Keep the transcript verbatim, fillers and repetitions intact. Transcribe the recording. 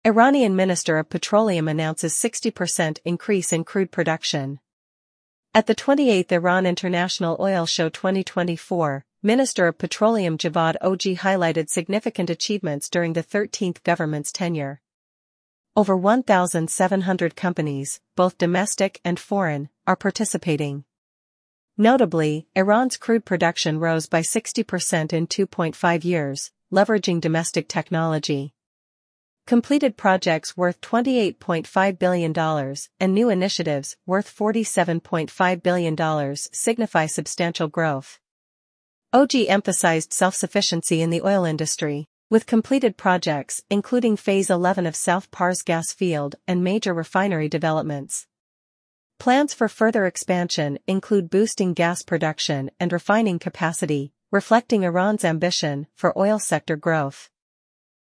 Iranian Minister of Petroleum announces sixty percent increase in crude production. At the twenty-eighth Iran International Oil Show twenty twenty-four, Minister of Petroleum Javad Oghi highlighted significant achievements during the thirteenth government's tenure. Over one thousand seven hundred companies, both domestic and foreign, are participating. Notably, Iran's crude production rose by sixty percent in two point five years, leveraging domestic technology. Completed projects worth twenty-eight point five billion dollars and new initiatives worth forty-seven point five billion dollars signify substantial growth. Oghi emphasized self-sufficiency in the oil industry, with completed projects including Phase eleven of South Pars gas field and major refinery developments. Plans for further expansion include boosting gas production and refining capacity, reflecting Iran's ambition for oil sector growth.